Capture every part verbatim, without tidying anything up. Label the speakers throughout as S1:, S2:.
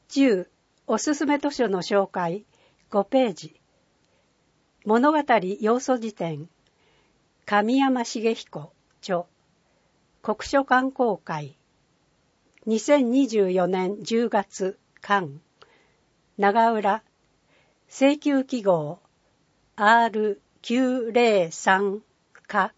S1: じゅうおすすめ図書の紹介ごページ。物語要素辞典神山茂彦著国書館公開にせんにじゅうよねんじゅうがつ巻長浦請求記号 アールきゅうぜろさん 課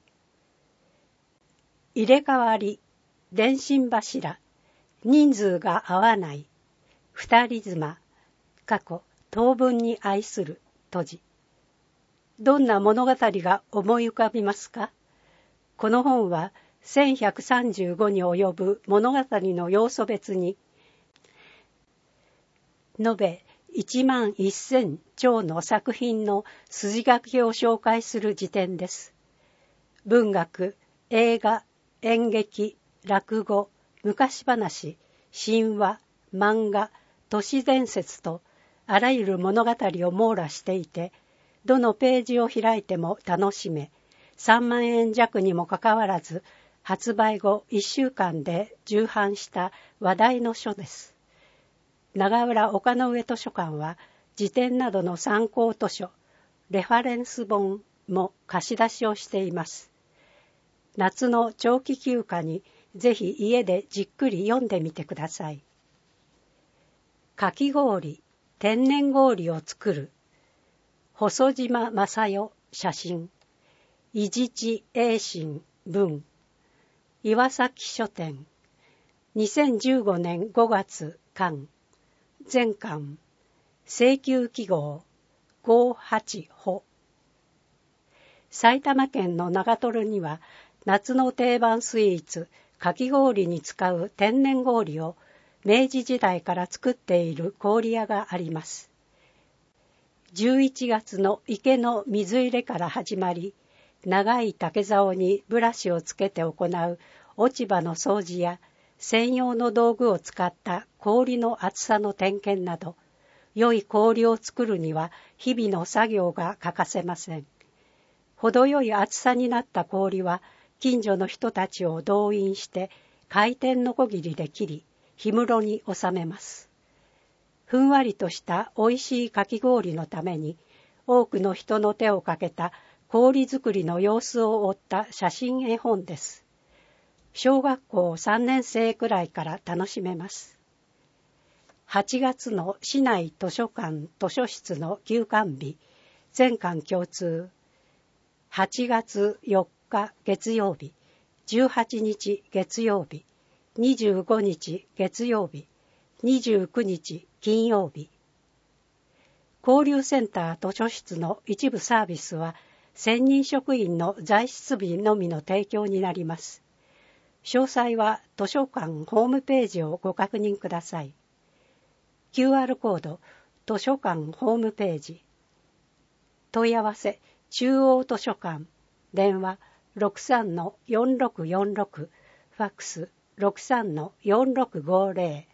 S1: 入れ替わり電信柱人数が合わない二人妻過去当分に愛する閉じ。どんな物語が思い浮かびますか？この本はせんひゃくさんじゅうごに及ぶ物語の要素別に延べいちまんせん超の作品の筋書きを紹介する辞典です。文学、映画、演劇、落語、昔話、神話、漫画、都市伝説とあらゆる物語を網羅していて、どのページを開いても楽しめ、さんまんえん弱にもかかわらず、発売後いっしゅうかんで重版した話題の書です。長浦丘の上図書館は、辞典などの参考図書、レファレンス本も貸し出しをしています。夏の長期休暇にぜひ家でじっくり読んでみてください。かき氷、天然氷を作る。細島正代写真。伊地知栄信文。岩崎書店。にせんじゅうごねんごがつ巻。全巻。請求記号ごはちほ。埼玉県の長瀞には夏の定番スイーツかき氷に使う天然氷を明治時代から作っている氷屋があります。じゅういちがつの池の水入れから始まり、長い竹竿にブラシをつけて行う落ち葉の掃除や専用の道具を使った氷の厚さの点検など、良い氷を作るには日々の作業が欠かせません。程よい厚さになった氷は近所の人たちを動員して回転のこぎりで切り、氷室に収めます。ふんわりとしたおいしいかき氷のために多くの人の手をかけた氷作りの様子を追った写真絵本です。小学校さんねんせいくらいから楽しめます。はちがつの市内図書館図書室の休館日、全館共通。はちがつよっか月曜日、じゅうはちにち月曜日、にじゅうごにち月曜日、にじゅうくにち金曜日。交流センター図書室の一部サービスは専任職員の在室日のみの提供になります。詳細は図書館ホームページをご確認ください。キューアール コード図書館ホームページ。問い合わせ中央図書館電話 ろくさんのよんろくよんろく ファックス ろくさんのよんろくごぜろ